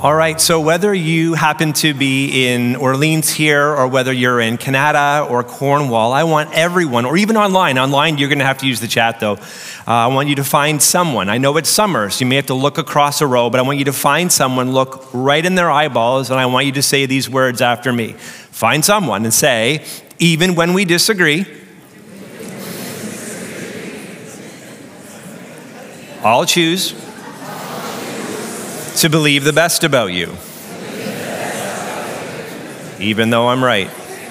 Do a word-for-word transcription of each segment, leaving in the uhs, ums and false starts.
All right, so whether you happen to be in Orleans here or whether you're in Canada or Cornwall, I want everyone, or even online, online you're gonna have to use the chat though. Uh, I want you to find someone. I know it's summer, so you may have to look across a row, but I want you to find someone, look right in their eyeballs, and I want you to say these words after me. Find someone and say, even when we disagree, I'll choose to believe the best about you, even though I'm right.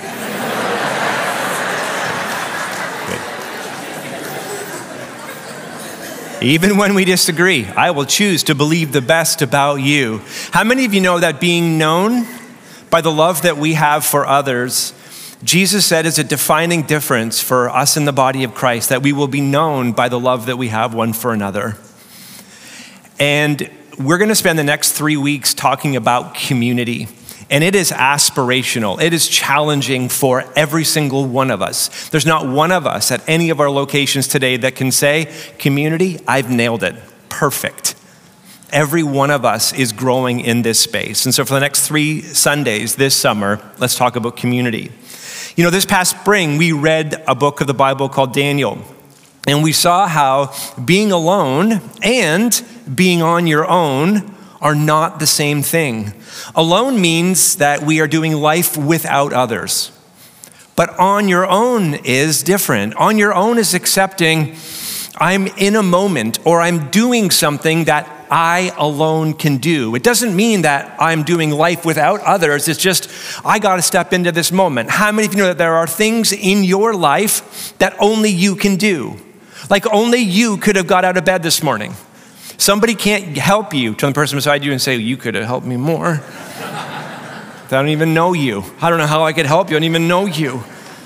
Good. Even when we disagree, I will choose to believe the best about you. How many of you know that being known by the love that we have for others, Jesus said is a defining difference for us in the body of Christ, that we will be known by the love that we have one for another. And we're going to spend the next three weeks talking about community, and it is aspirational. It is challenging for every single one of us. There's not one of us at any of our locations today that can say, community, I've nailed it, perfect. Every one of us is growing in this space. And so for the next three Sundays this summer, let's talk about community. You know, this past spring, we read a book of the Bible called Daniel. And we saw how being alone and being on your own are not the same thing. Alone means that we are doing life without others. But on your own is different. On your own is accepting, I'm in a moment or I'm doing something that I alone can do. It doesn't mean that I'm doing life without others. It's just, I got to step into this moment. How many of you know that there are things in your life that only you can do? Like only you could have got out of bed this morning. Somebody can't help you. Turn the person beside you and say, you could have helped me more. I don't even know you. I don't know how I could help you. I don't even know you.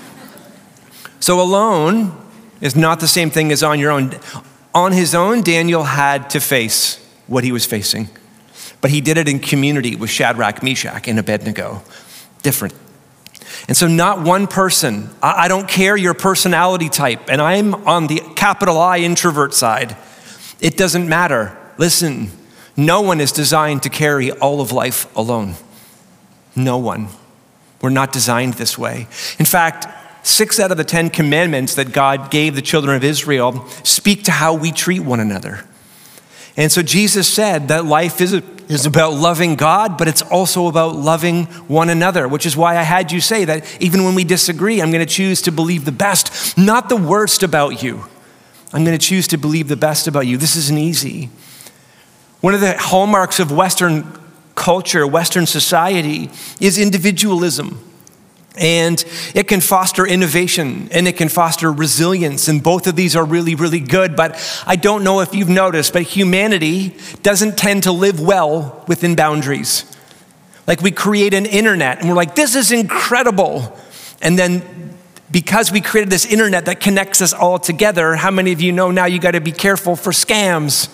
So alone is not the same thing as on your own. On his own, Daniel had to face what he was facing. But he did it in community with Shadrach, Meshach, and Abednego. Different. And so not one person, I don't care your personality type, and I'm on the capital I introvert side. It doesn't matter. Listen, no one is designed to carry all of life alone. No one. We're not designed this way. In fact, six out of the ten commandments that God gave the children of Israel speak to how we treat one another. And so Jesus said that life is, is about loving God, but it's also about loving one another, which is why I had you say that even when we disagree, I'm going to choose to believe the best, not the worst about you. I'm going to choose to believe the best about you. This isn't easy. One of the hallmarks of Western culture, Western society, is individualism. And it can foster innovation and it can foster resilience. And both of these are really, really good. But I don't know if you've noticed, but humanity doesn't tend to live well within boundaries. Like we create an internet and we're like, this is incredible. And then because we created this internet that connects us all together, how many of you know now you got to be careful for scams?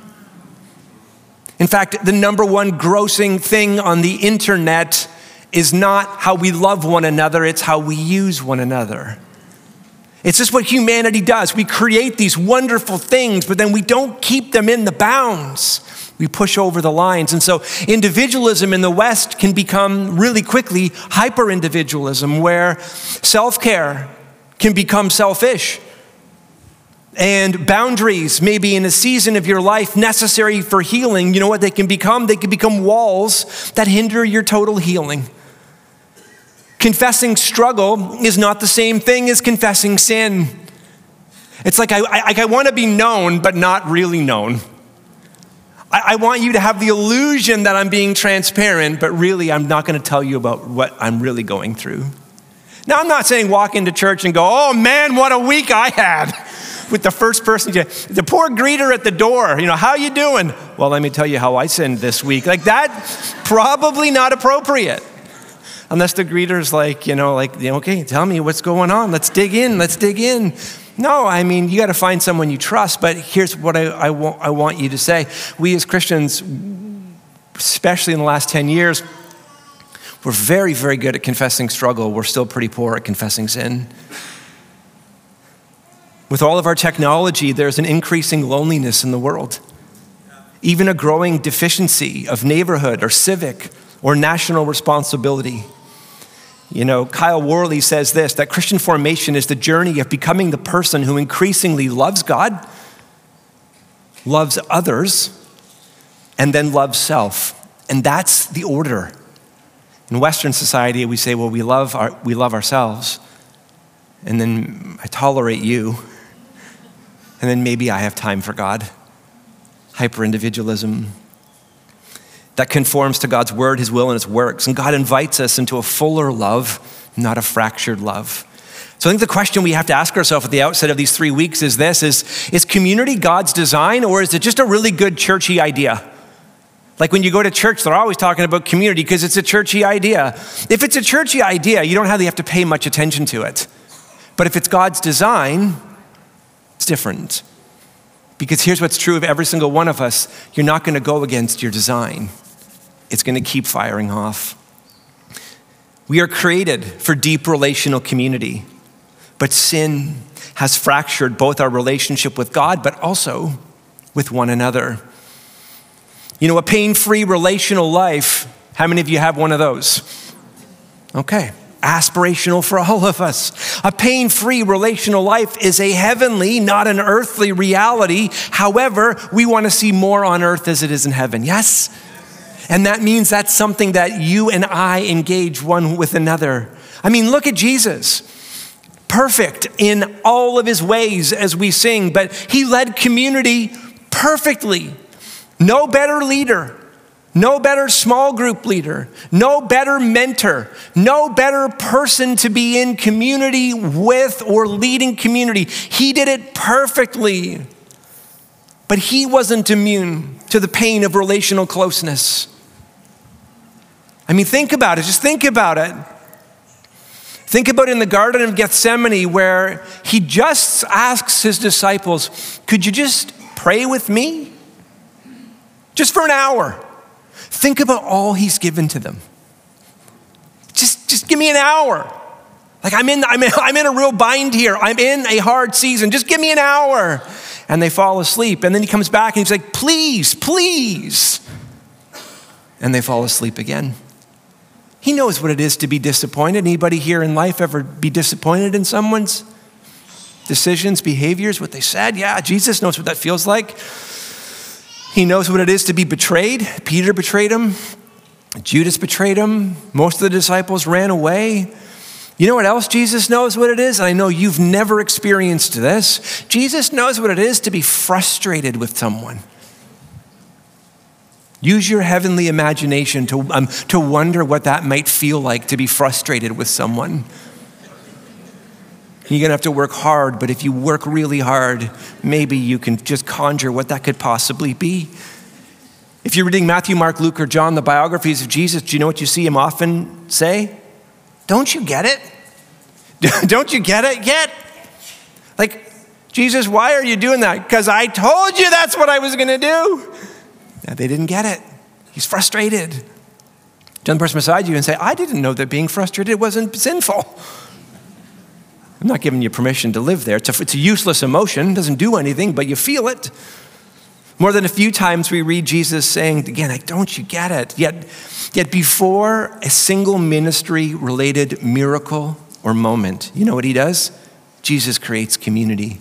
In fact, the number one grossing thing on the internet is not how we love one another, it's how we use one another. It's just what humanity does. We create these wonderful things, but then we don't keep them in the bounds. We push over the lines. And so individualism in the West can become really quickly hyper-individualism, where self-care can become selfish. And boundaries, maybe in a season of your life necessary for healing, you know what they can become? They can become walls that hinder your total healing. Confessing struggle is not the same thing as confessing sin. It's like I, I, I want to be known, but not really known. I, I want you to have the illusion that I'm being transparent, but really I'm not going to tell you about what I'm really going through. Now, I'm not saying walk into church and go, oh man, what a week I had. With the first person, the poor greeter at the door, you know, how you doing? Well, let me tell you how I sinned this week. Like that's probably not appropriate. Unless the greeter's like, you know, like, okay, tell me what's going on. Let's dig in, let's dig in. No, I mean, you got to find someone you trust. But here's what I, I, want, I want you to say. We as Christians, especially in the last ten years, we're very, very good at confessing struggle. We're still pretty poor at confessing sin. With all of our technology, there's an increasing loneliness in the world. even a growing deficiency of neighborhood or civic or national responsibility. You know, Kyle Worley says this, that Christian formation is the journey of becoming the person who increasingly loves God, loves others, and then loves self. And that's the order. In Western society, we say, well, we love our, we love ourselves, and then I tolerate you, and then maybe I have time for God. Hyper-individualism that conforms to God's word, his will, and his works. And God invites us into a fuller love, not a fractured love. So I think the question we have to ask ourselves at the outset of these three weeks is this, is, is community God's design, or is it just a really good churchy idea? Like when you go to church, they're always talking about community because it's a churchy idea. If it's a churchy idea, you don't really have to pay much attention to it. But if it's God's design, it's different. Because here's what's true of every single one of us. You're not going to go against your design. It's going to keep firing off. We are created for deep relational community, but sin has fractured both our relationship with God, but also with one another. You know, a pain-free relational life, how many of you have one of those? Okay. Aspirational for all of us. A pain-free relational life is a heavenly, not an earthly reality. However, we want to see more on earth as it is in heaven. Yes? And that means that's something that you and I engage one with another. I mean, look at Jesus. Perfect in all of his ways as we sing, but he led community perfectly. No better leader. No better small group leader, no better mentor, no better person to be in community with or leading community. He did it perfectly, but he wasn't immune to the pain of relational closeness. I mean, think about it, just think about it. Think about in the Garden of Gethsemane where he just asks his disciples, could you just pray with me? Just for an hour. Think about all he's given to them. Just, just give me an hour. Like I'm in, I'm in, I'm in a real bind here. I'm in a hard season. Just give me an hour. And they fall asleep. And then he comes back and he's like, please, please. And they fall asleep again. He knows what it is to be disappointed. Anybody here in life ever be disappointed in someone's decisions, behaviors, what they said? Yeah, Jesus knows what that feels like. He knows what it is to be betrayed. Peter betrayed him. Judas betrayed him. Most of the disciples ran away. You know what else Jesus knows what it is? And I know you've never experienced this. Jesus knows what it is to be frustrated with someone. Use your heavenly imagination to, um, to wonder what that might feel like to be frustrated with someone. You're going to have to work hard, but if you work really hard, maybe you can just conjure what that could possibly be. If you're reading Matthew, Mark, Luke, or John, the biographies of Jesus, do you know what you see him often say? Don't you get it? Don't you get it yet? Like, Jesus, why are you doing that? Because I told you that's what I was going to do. Now, they didn't get it. He's frustrated. Turn the person beside you and say, I didn't know that being frustrated wasn't sinful. I'm not giving you permission to live there. It's a, it's a useless emotion. It doesn't do anything, but you feel it. More than a few times we read Jesus saying, again, like, don't you get it? Yet, yet before a single ministry-related miracle or moment, you know what he does? Jesus creates community.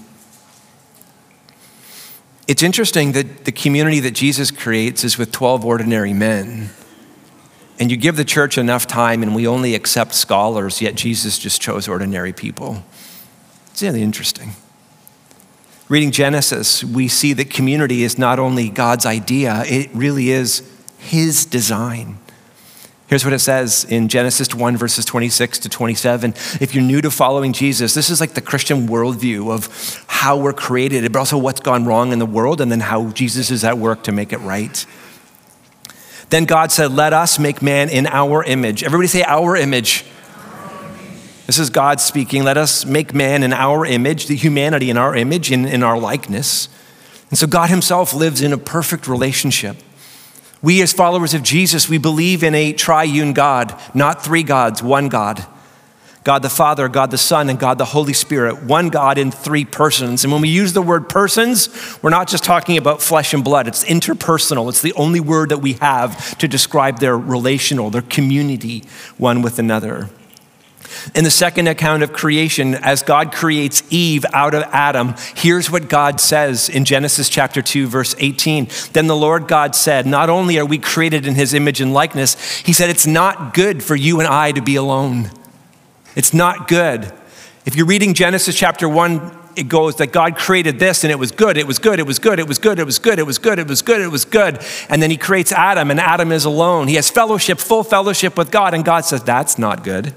It's interesting that the community that Jesus creates is with twelve ordinary men. And you give the church enough time and we only accept scholars, yet Jesus just chose ordinary people. It's really interesting. Reading Genesis, we see that community is not only God's idea, it really is his design. Here's what it says in Genesis one, verses twenty-six to twenty-seven. If you're new to following Jesus, this is like the Christian worldview of how we're created, but also what's gone wrong in the world, and then how Jesus is at work to make it right. Then God said, let us make man in our image. Everybody say our image. Our image. This is God speaking. Let us make man in our image, the humanity in our image, in, in our likeness. And so God himself lives in a perfect relationship. We as followers of Jesus, we believe in a triune God, not three gods, one God. God the Father, God the Son, and God the Holy Spirit, one God in three persons. And when we use the word persons, we're not just talking about flesh and blood. It's interpersonal. It's the only word that we have to describe their relational, their community one with another. In the second account of creation, as God creates Eve out of Adam, here's what God says in Genesis chapter two, verse eighteen. Then the Lord God said, not only are we created in his image and likeness, he said, it's not good for you and I to be alone. It's not good. If you're reading Genesis chapter one, it goes that God created this and it was good, it was good, it was good, it was good, it was good, it was good, it was good, it was good. And then he creates Adam and Adam is alone. He has fellowship, full fellowship with God, and God says, that's not good.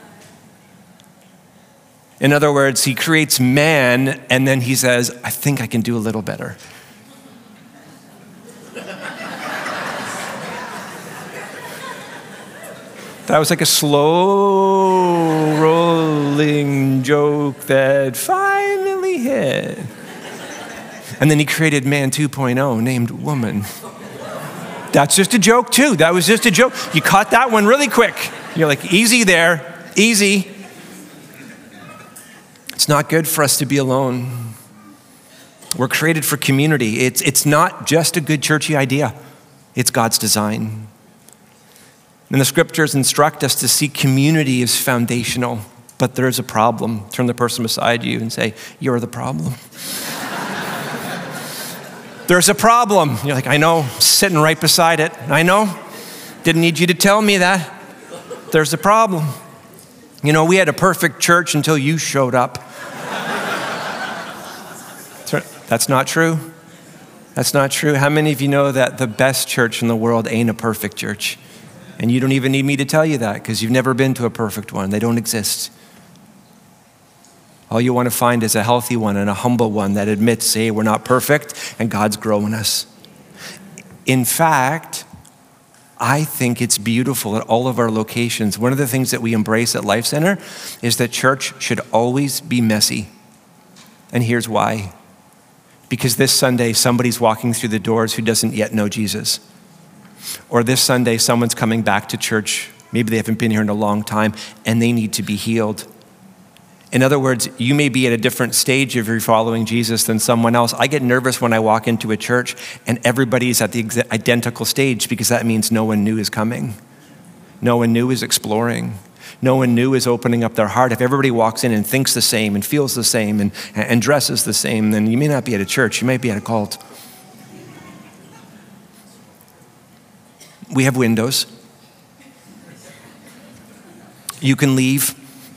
In other words, he creates man and then he says, I think I can do a little better. That was like a slow rolling joke that finally hit. And then he created man two point oh named woman. That's just a joke too. That was just a joke. You caught that one really quick. You're like, easy there, easy. It's not good for us to be alone. We're created for community. It's, it's not just a good churchy idea. It's God's design. And the scriptures instruct us to see community as foundational, but there's a problem. Turn the person beside you and say, you're the problem. There's a problem. You're like, I know, sitting right beside it. I know. Didn't need you to tell me that. There's a problem. You know, we had a perfect church until you showed up. That's not true. That's not true. How many of you know that the best church in the world ain't a perfect church? And you don't even need me to tell you that because you've never been to a perfect one. They don't exist. All you want to find is a healthy one and a humble one that admits, hey, we're not perfect and God's growing us. In fact, I think it's beautiful at all of our locations. One of the things that we embrace at Life Center is that church should always be messy. And here's why. Because this Sunday, somebody's walking through the doors who doesn't yet know Jesus. Or this Sunday, someone's coming back to church. Maybe they haven't been here in a long time and they need to be healed. In other words, you may be at a different stage if you're following Jesus than someone else. I get nervous when I walk into a church and everybody's at the identical stage because that means no one new is coming. No one new is exploring. No one new is opening up their heart. If everybody walks in and thinks the same and feels the same and, and dresses the same, then you may not be at a church. You might be at a cult. We have windows. You can leave.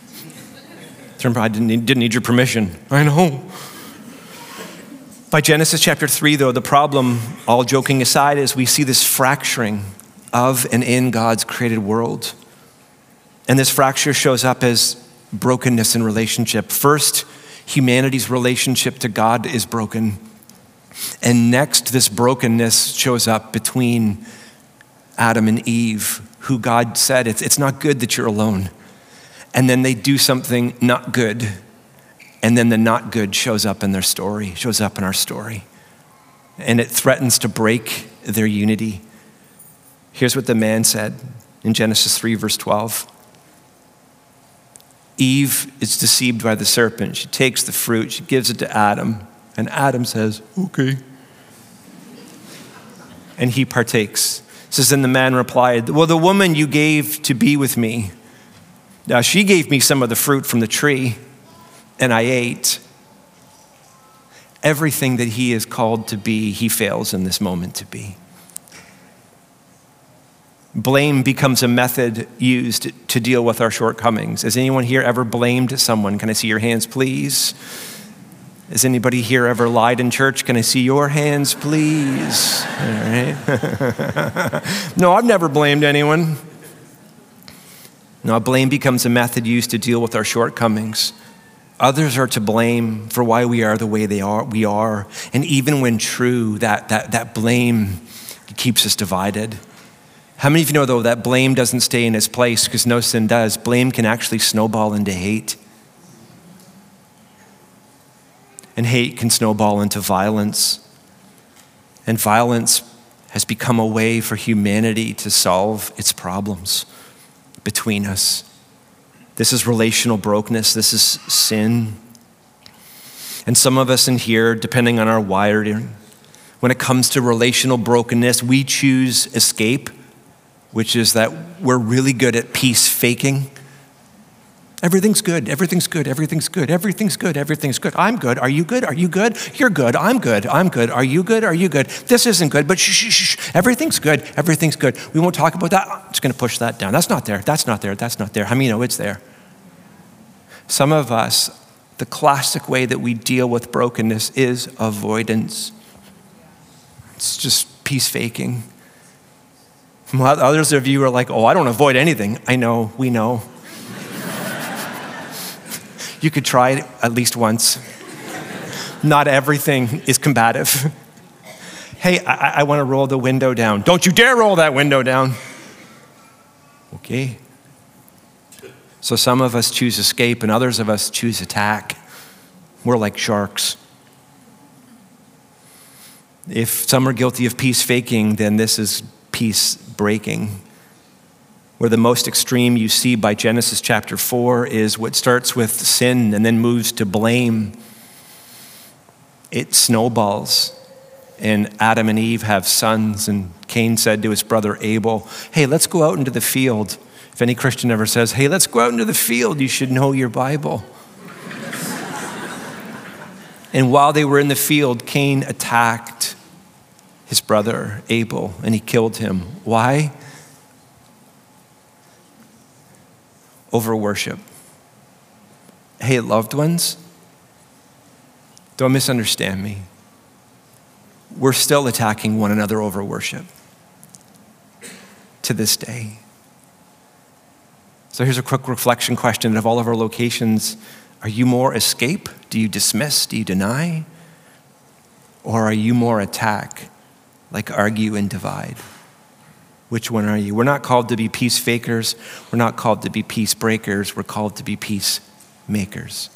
I didn't need, didn't need your permission. I know. By Genesis chapter three, though, the problem, all joking aside, is we see this fracturing of and in God's created world. And this fracture shows up as brokenness in relationship. First, humanity's relationship to God is broken. And next, this brokenness shows up between Adam and Eve, who God said, it's, it's not good that you're alone. And then they do something not good. And then the not good shows up in their story, shows up in our story. And it threatens to break their unity. Here's what the man said in Genesis three, verse twelve. Eve is deceived by the serpent. She takes the fruit, she gives it to Adam, and Adam says, okay. And he partakes. It says, then the man replied, well, the woman you gave to be with me, now she gave me some of the fruit from the tree, and I ate. Everything that he is called to be, he fails in this moment to be. Blame becomes a method used to deal with our shortcomings. Has anyone here ever blamed someone? Can I see your hands, please? Has anybody here ever lied in church? Can I see your hands, please? All right. No, I've never blamed anyone. No, blame becomes a method used to deal with our shortcomings. Others are to blame for why we are the way they are. We are, and even when true, that that that blame keeps us divided. How many of you know, though, that blame doesn't stay in its place because no sin does? Blame can actually snowball into hate. And hate can snowball into violence. And violence has become a way for humanity to solve its problems between us. This is relational brokenness. This is sin. And some of us in here, depending on our wiring, when it comes to relational brokenness, we choose escape, which is that we're really good at peace faking. Everything's good, everything's good, everything's good, everything's good, everything's good. I'm good, are you good, are you good? You're good, I'm good, I'm good, are you good, are you good? This isn't good, but shh, shh, shh, everything's good, everything's good. We won't talk about that, I'm just gonna push that down. That's not there, that's not there, that's not there. How many know it's there? Some of us, the classic way that we deal with brokenness is avoidance. It's just peace faking. While others of you are like, oh, I don't avoid anything. I know, we know. You could try it at least once. Not everything is combative. Hey, I, I want to roll the window down. Don't you dare roll that window down. Okay. So some of us choose escape and others of us choose attack. We're like sharks. If some are guilty of peace faking, then this is peace breaking. Where the most extreme you see by Genesis chapter four is what starts with sin and then moves to blame. It snowballs. And Adam and Eve have sons, and Cain said to his brother Abel, hey, let's go out into the field. If any Christian ever says, hey, let's go out into the field, you should know your Bible. And while they were in the field, Cain attacked his brother Abel, and he killed him. Why? Over worship. Hey, loved ones, don't misunderstand me. We're still attacking one another over worship to this day. So here's a quick reflection question. Of all of our locations, are you more escape? Do you dismiss? Do you deny? Or are you more attack, like argue and divide? Which one are you? We're not called to be peace fakers. We're not called to be peace breakers. We're called to be peace makers.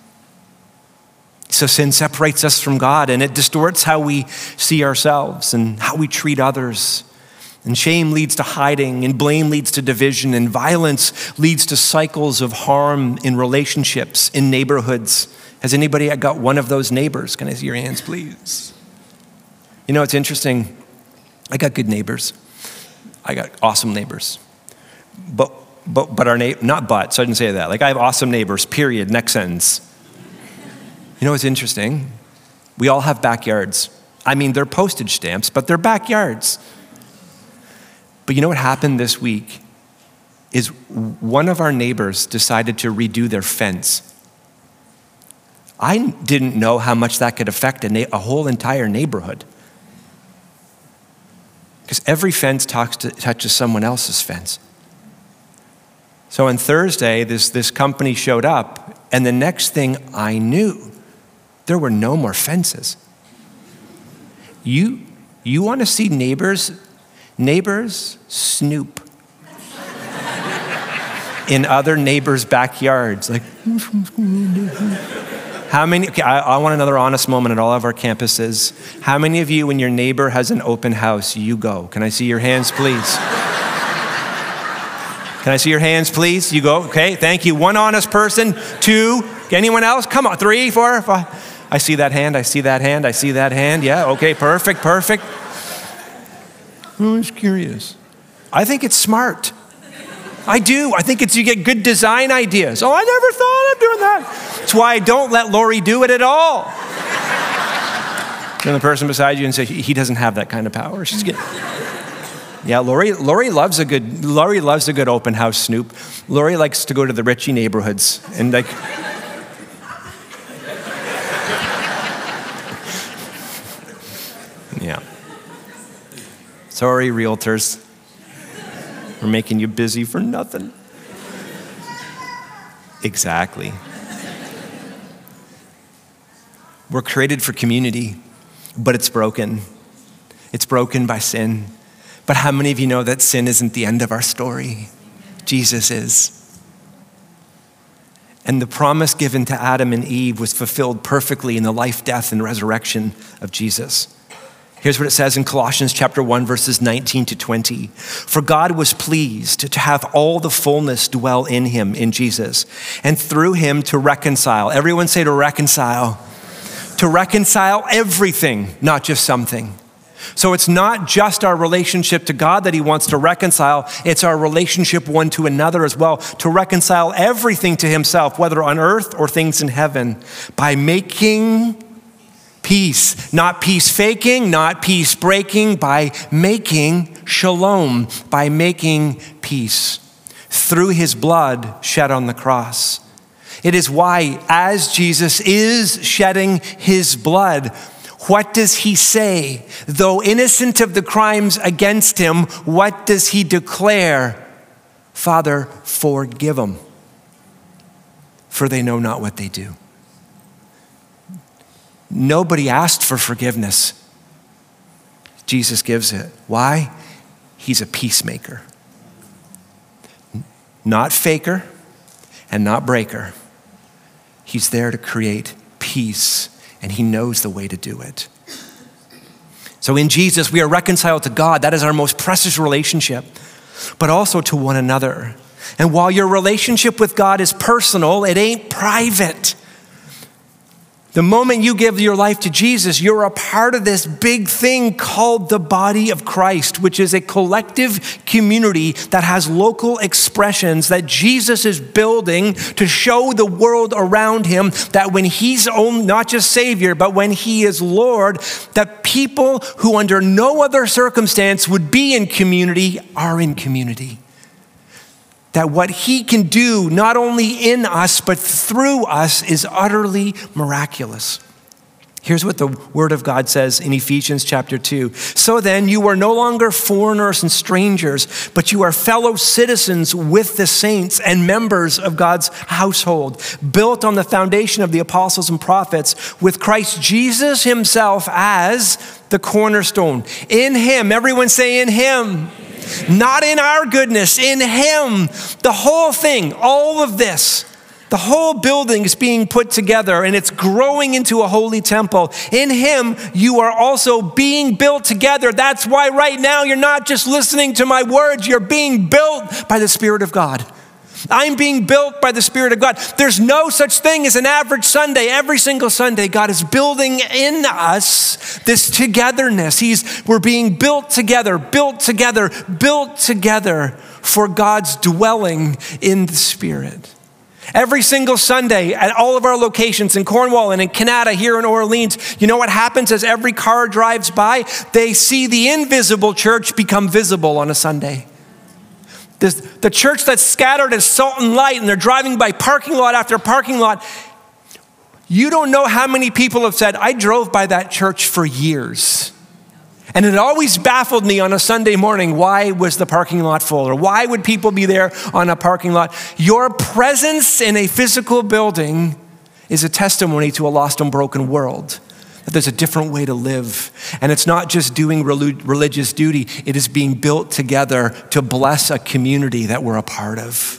So sin separates us from God, and it distorts how we see ourselves and how we treat others. And shame leads to hiding, and blame leads to division, and violence leads to cycles of harm in relationships, in neighborhoods. Has anybody got one of those neighbors? Can I see your hands, please? You know, it's interesting. I got good neighbors. I got awesome neighbors. But, but, but our neighbor, not but, so I didn't say that. Like, I have awesome neighbors, period, next sentence. You know what's interesting? We all have backyards. I mean, they're postage stamps, but they're backyards. But you know what happened this week is one of our neighbors decided to redo their fence. I didn't know how much that could affect a, na- a whole entire neighborhood. Because every fence talks to, touches someone else's fence. So on Thursday, this, this company showed up, and the next thing I knew, there were no more fences. You, you want to see neighbors, neighbors snoop in other neighbors' backyards. Like, how many, okay, I, I want another honest moment at all of our campuses. How many of you, when your neighbor has an open house, you go? Can I see your hands, please? Can I see your hands, please? You go, okay, thank you. One honest person, two, anyone else? Come on, three, four, five. I see that hand, I see that hand, I see that hand. Yeah, okay, perfect, perfect. I'm just curious. I think it's smart. I do. I think it's, you get good design ideas. Oh, I never thought of doing that. That's why I don't let Lori do it at all. And the person beside you and say, he doesn't have that kind of power. She's getting... Yeah, Lori, Lori loves a good, Lori loves a good open house snoop. Lori likes to go to the Richie neighborhoods and like... Yeah. Sorry, realtors. We're making you busy for nothing. Exactly. We're created for community, but it's broken. It's broken by sin. But how many of you know that sin isn't the end of our story? Jesus is. And the promise given to Adam and Eve was fulfilled perfectly in the life, death, and resurrection of Jesus. Here's what it says in Colossians chapter one, verses nineteen to twenty. For God was pleased to have all the fullness dwell in him, in Jesus, and through him to reconcile. Everyone say to reconcile. To reconcile everything, not just something. So it's not just our relationship to God that he wants to reconcile, it's our relationship one to another as well, to reconcile everything to himself, whether on earth or things in heaven, by making peace, not peace faking, not peace breaking, by making shalom, by making peace through his blood shed on the cross. It is why, as Jesus is shedding his blood, what does he say? Though innocent of the crimes against him, what does he declare? Father, forgive them, for they know not what they do. Nobody asked for forgiveness. Jesus gives it. Why? He's a peacemaker. Not faker and not breaker. He's there to create peace, and he knows the way to do it. So in Jesus, we are reconciled to God. That is our most precious relationship, but also to one another. And while your relationship with God is personal, it ain't private. The moment you give your life to Jesus, you're a part of this big thing called the body of Christ, which is a collective community that has local expressions that Jesus is building to show the world around him that when he's own, not just Savior, but when he is Lord, that people who under no other circumstance would be in community are in community. That what he can do, not only in us, but through us, is utterly miraculous. Here's what the word of God says in Ephesians chapter two. So then you are no longer foreigners and strangers, but you are fellow citizens with the saints and members of God's household, built on the foundation of the apostles and prophets, with Christ Jesus himself as the cornerstone. In him, everyone say in him. Not in our goodness, in him. The whole thing, all of this, the whole building is being put together and it's growing into a holy temple. In him, you are also being built together. That's why right now you're not just listening to my words, you're being built by the Spirit of God. I'm being built by the Spirit of God. There's no such thing as an average Sunday. Every single Sunday, God is building in us this togetherness. He's, we're being built together, built together, built together for God's dwelling in the Spirit. Every single Sunday at all of our locations in Cornwall and in Canada, here in Orleans, you know what happens as every car drives by? They see the invisible church become visible on a Sunday. This, the church that's scattered as salt and light, and they're driving by parking lot after parking lot. You don't know how many people have said, I drove by that church for years. And it always baffled me on a Sunday morning, why was the parking lot full? Or why would people be there on a parking lot? Your presence in a physical building is a testimony to a lost and broken world. That there's a different way to live. And it's not just doing religious duty, it is being built together to bless a community that we're a part of.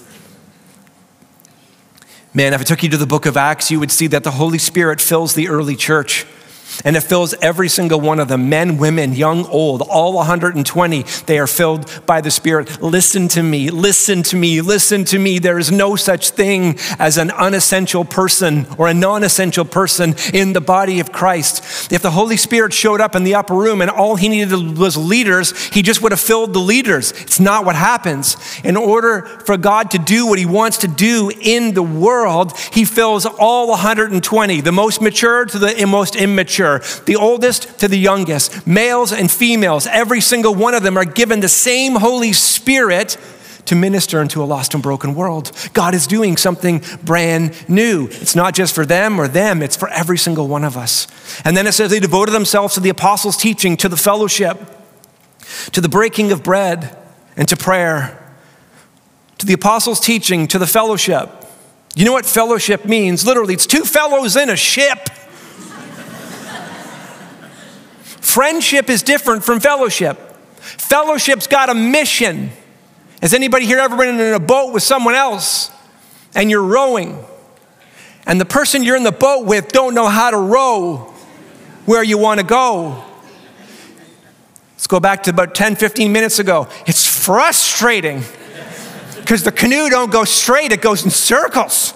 Man, if I took you to the book of Acts, you would see that the Holy Spirit fills the early church. And it fills every single one of them, men, women, young, old, all one hundred twenty. They are filled by the Spirit. Listen to me, listen to me, listen to me. There is no such thing as an unessential person or a non-essential person in the body of Christ. If the Holy Spirit showed up in the upper room and all he needed was leaders, he just would have filled the leaders. It's not what happens. In order for God to do what he wants to do in the world, he fills all one hundred twenty, the most mature to the most immature. The oldest to the youngest, males and females, every single one of them are given the same Holy Spirit to minister into a lost and broken world. God is doing something brand new. It's not just for them or them, it's for every single one of us. And then it says they devoted themselves to the apostles' teaching, to the fellowship, to the breaking of bread, and to prayer. To the apostles' teaching, to the fellowship. You know what fellowship means? Literally, it's two fellows in a ship. Friendship is different from fellowship. Fellowship's got a mission. Has anybody here ever been in a boat with someone else and you're rowing and the person you're in the boat with don't know how to row where you want to go? Let's go back to about ten, fifteen minutes ago. It's frustrating because the canoe don't go straight, it goes in circles.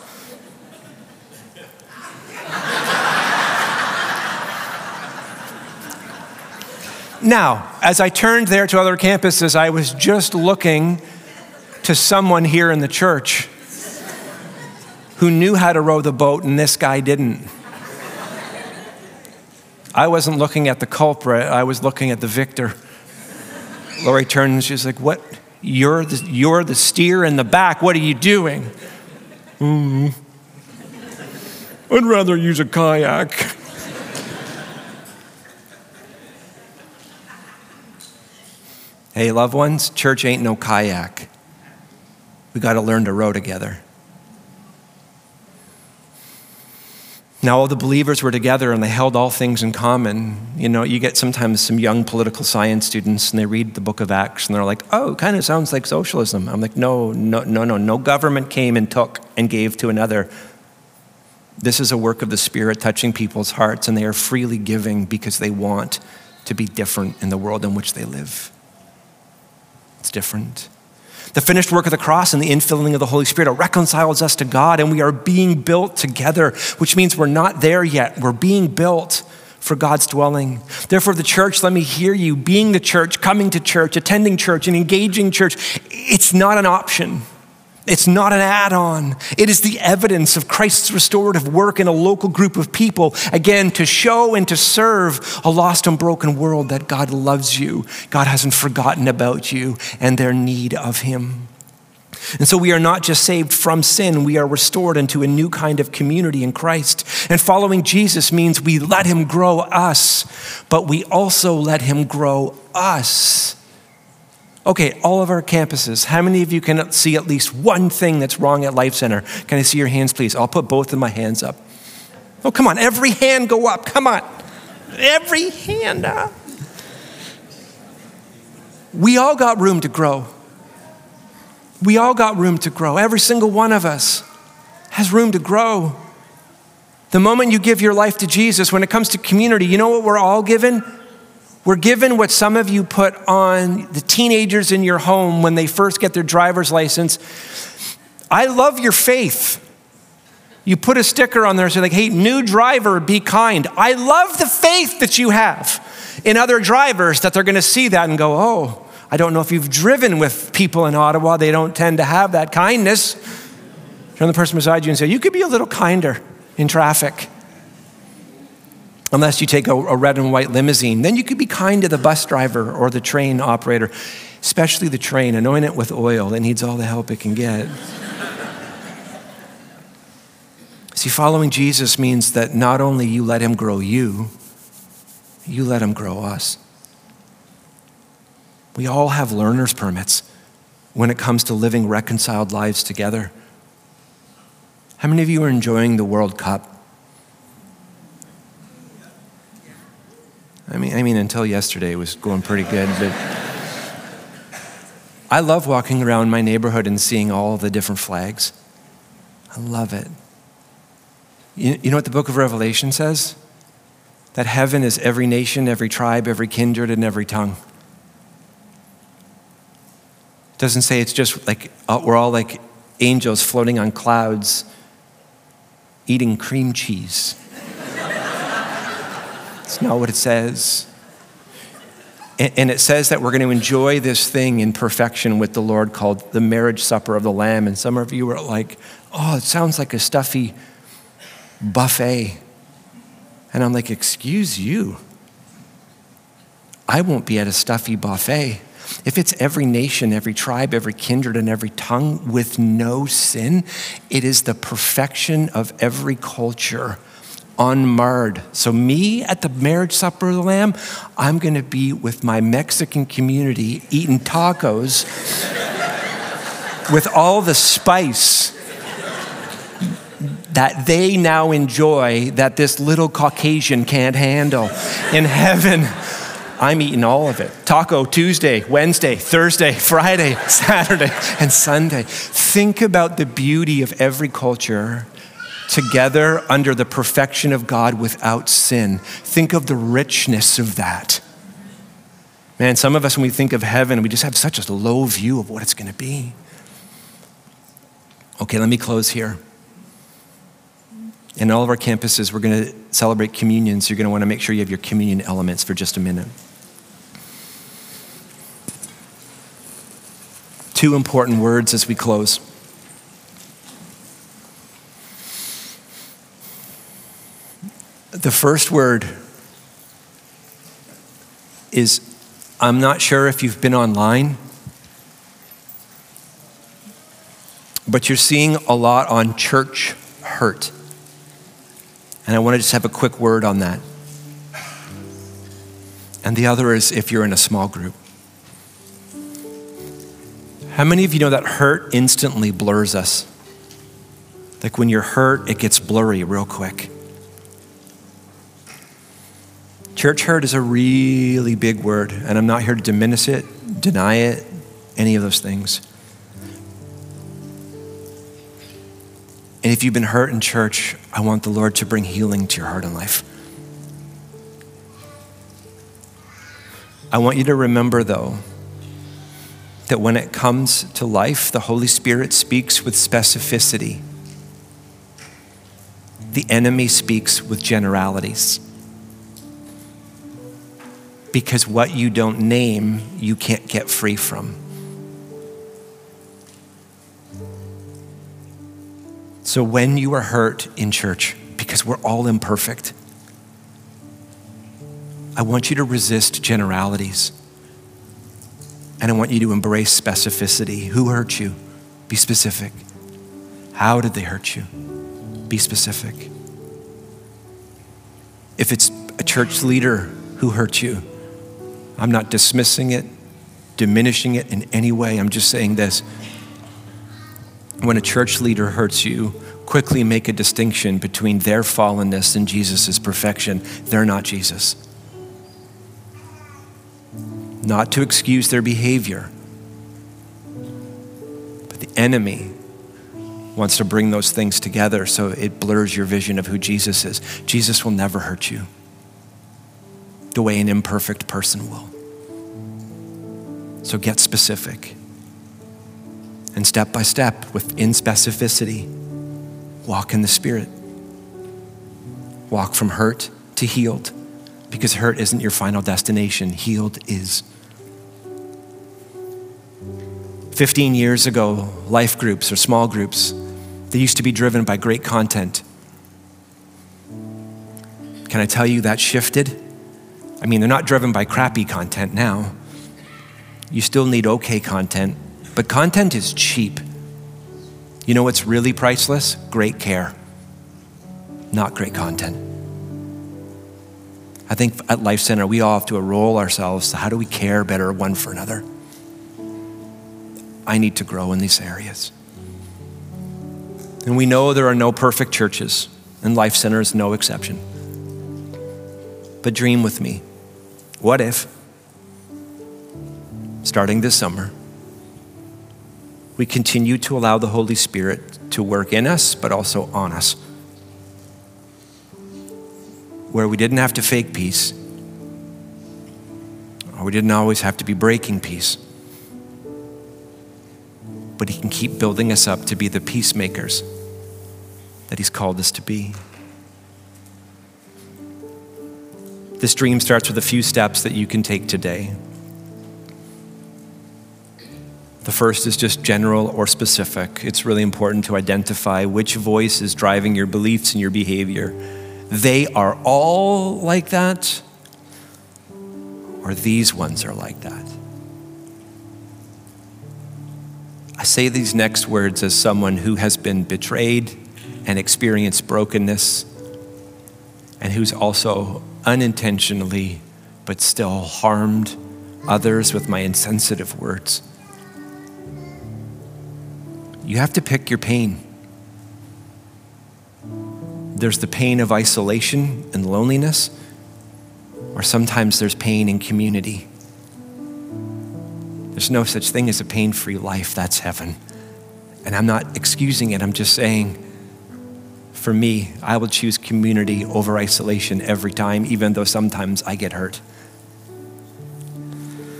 Now, as I turned there to other campuses, I was just looking to someone here in the church who knew how to row the boat, and this guy didn't. I wasn't looking at the culprit, I was looking at the victor. Lori turned and she's like, what? You're the, you're the steer in the back, what are you doing? Mm-hmm. I'd rather use a kayak. Hey, loved ones, church ain't no kayak. We got to learn to row together. Now all the believers were together and they held all things in common. You know, you get sometimes some young political science students and they read the book of Acts and they're like, oh, it kind of sounds like socialism. I'm like, no, no, no, no. No government came and took and gave to another. This is a work of the Spirit touching people's hearts, and they are freely giving because they want to be different in the world in which they live. It's different. The finished work of the cross and the infilling of the Holy Spirit reconciles us to God, and we are being built together, which means we're not there yet. We're being built for God's dwelling. Therefore, the church, let me hear you, being the church, coming to church, attending church, and engaging church, it's not an option. It's not an add-on. It is the evidence of Christ's restorative work in a local group of people, again, to show and to serve a lost and broken world that God loves you. God hasn't forgotten about you and their need of him. And so we are not just saved from sin, we are restored into a new kind of community in Christ. And following Jesus means we let him grow us, but we also let him grow us. Okay, all of our campuses, how many of you can see at least one thing that's wrong at Life Center? Can I see your hands, please? I'll put both of my hands up. Oh, come on, every hand go up, come on. Every hand up. We all got room to grow. We all got room to grow. Every single one of us has room to grow. The moment you give your life to Jesus, when it comes to community, you know what we're all given? We're given what some of you put on the teenagers in your home when they first get their driver's license. I love your faith. You put a sticker on there saying, like, hey, new driver, be kind. I love the faith that you have in other drivers, that they're going to see that and go, oh, I don't know if you've driven with people in Ottawa. They don't tend to have that kindness. Turn the person beside you and say, you could be a little kinder in traffic. Unless you take a, a red and white limousine, then you could be kind to the bus driver or the train operator, especially the train. Anoint it with oil. It needs all the help it can get. See, following Jesus means that not only you let him grow you, you let him grow us. We all have learner's permits when it comes to living reconciled lives together. How many of you are enjoying the World Cup? I mean, I mean, until yesterday it was going pretty good, but I love walking around my neighborhood and seeing all the different flags. I love it. You, you know what the book of Revelation says? That heaven is every nation, every tribe, every kindred, and every tongue. It doesn't say it's just like, uh, we're all like angels floating on clouds, eating cream cheese. It's not what it says. And it says that we're going to enjoy this thing in perfection with the Lord called the marriage supper of the Lamb. And some of you are like, oh, it sounds like a stuffy buffet. And I'm like, excuse you. I won't be at a stuffy buffet. If it's every nation, every tribe, every kindred, and every tongue with no sin, it is the perfection of every culture, unmarred. So me at the marriage supper of the Lamb, I'm going to be with my Mexican community eating tacos with all the spice that they now enjoy that this little Caucasian can't handle. In heaven, I'm eating all of it. Taco Tuesday, Wednesday, Thursday, Friday, Saturday, and Sunday. Think about the beauty of every culture together under the perfection of God without sin. Think of the richness of that. Man, some of us, when we think of heaven, we just have such a low view of what it's going to be. Okay, let me close here. In all of our campuses, we're going to celebrate communion, so you're going to want to make sure you have your communion elements for just a minute. Two important words as we close. The first word is, I'm not sure if you've been online, but you're seeing a lot on church hurt. And I want to just have a quick word on that. And the other is if you're in a small group. How many of you know that hurt instantly blurs us? Like when you're hurt, it gets blurry real quick. Church hurt is a really big word, and I'm not here to diminish it, deny it, any of those things. And if you've been hurt in church, I want the Lord to bring healing to your heart and life. I want you to remember, though, that when it comes to life, the Holy Spirit speaks with specificity. The enemy speaks with generalities. Because what you don't name, you can't get free from. So when you are hurt in church, because we're all imperfect, I want you to resist generalities. And I want you to embrace specificity. Who hurt you? Be specific. How did they hurt you? Be specific. If it's a church leader who hurt you, I'm not dismissing it, diminishing it in any way. I'm just saying this. When a church leader hurts you, quickly make a distinction between their fallenness and Jesus' perfection. They're not Jesus. Not to excuse their behavior, but the enemy wants to bring those things together so it blurs your vision of who Jesus is. Jesus will never hurt you the way an imperfect person will. So get specific. And step by step, within specificity, walk in the Spirit. Walk from hurt to healed, because hurt isn't your final destination. Healed is. Fifteen years ago, life groups or small groups, they used to be driven by great content. Can I tell you that shifted? I mean, they're not driven by crappy content now. You still need okay content, but content is cheap. You know what's really priceless? Great care, not great content. I think at Life Center, we all have to enroll ourselves to how do we care better one for another? I need to grow in these areas. And we know there are no perfect churches, and Life Center is no exception. But dream with me. What if, starting this summer, we continue to allow the Holy Spirit to work in us, but also on us? Where we didn't have to fake peace, or we didn't always have to be breaking peace, but he can keep building us up to be the peacemakers that he's called us to be. This dream starts with a few steps that you can take today. The first is just general or specific. It's really important to identify which voice is driving your beliefs and your behavior. They are all like that, or these ones are like that. I say these next words as someone who has been betrayed and experienced brokenness, and who's also unintentionally, but still harmed others with my insensitive words. You have to pick your pain. There's the pain of isolation and loneliness, or sometimes there's pain in community. There's no such thing as a pain-free life. That's heaven. And I'm not excusing it. I'm just saying, for me, I will choose community over isolation every time, even though sometimes I get hurt.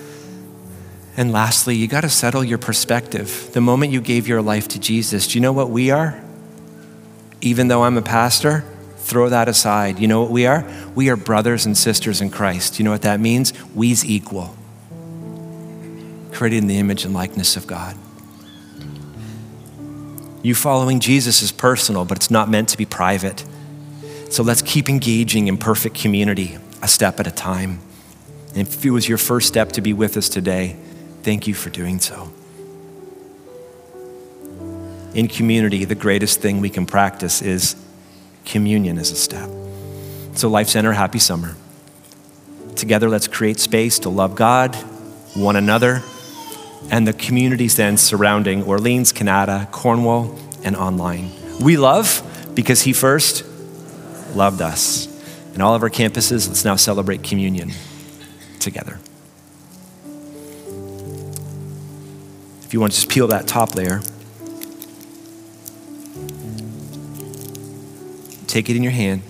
And lastly, you got to settle your perspective. The moment you gave your life to Jesus, do you know what we are? Even though I'm a pastor, throw that aside. You know what we are? We are brothers and sisters in Christ. You know what that means? We's equal. Created in the image and likeness of God. You following Jesus is personal, but it's not meant to be private. So let's keep engaging in perfect community, a step at a time. And if it was your first step to be with us today, thank you for doing so. In community, the greatest thing we can practice is communion as a step. So Life Center, happy summer. Together, let's create space to love God, one another, and the communities then surrounding Orleans, Canada, Cornwall, and online. We love because he first loved us. In all of our campuses, let's now celebrate communion together. If you want to just peel that top layer, take it in your hand,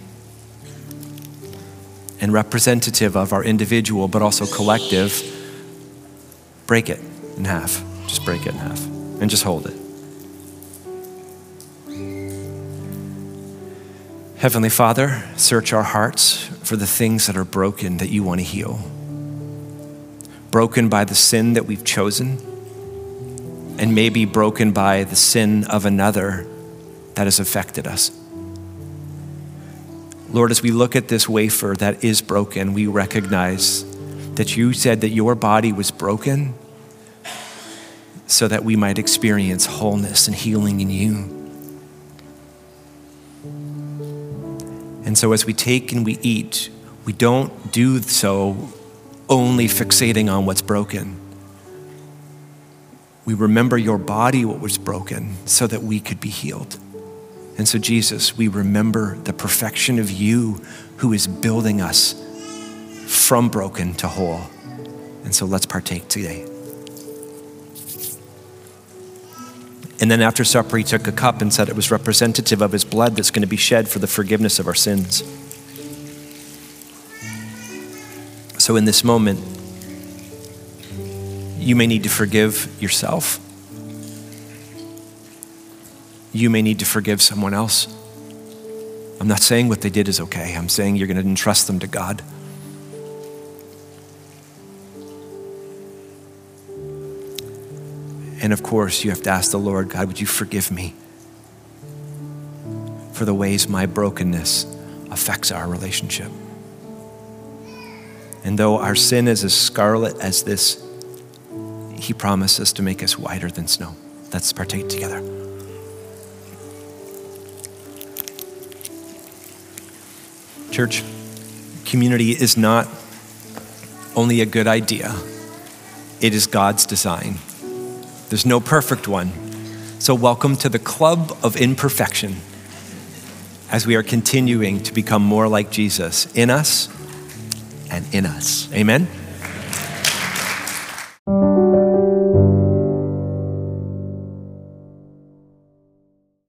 and representative of our individual but also collective, break it in half. Just break it in half and just hold it. Heavenly Father, search our hearts for the things that are broken that you want to heal. Broken by the sin that we've chosen, and maybe broken by the sin of another that has affected us. Lord, as we look at this wafer that is broken, we recognize that you said that your body was broken so that we might experience wholeness and healing in you. And so as we take and we eat, we don't do so only fixating on what's broken. We remember your body, what was broken, so that we could be healed. And so Jesus, we remember the perfection of you who is building us from broken to whole. And so let's partake today. And then after supper, he took a cup and said it was representative of his blood that's going to be shed for the forgiveness of our sins. So in this moment, you may need to forgive yourself. You may need to forgive someone else. I'm not saying what they did is okay. I'm saying you're going to entrust them to God. And of course, you have to ask the Lord, God, would you forgive me for the ways my brokenness affects our relationship? And though our sin is as scarlet as this, he promises to make us whiter than snow. Let's partake together. Church, community is not only a good idea, it is God's design. There's no perfect one. So welcome to the club of imperfection as we are continuing to become more like Jesus in us and in us. Amen.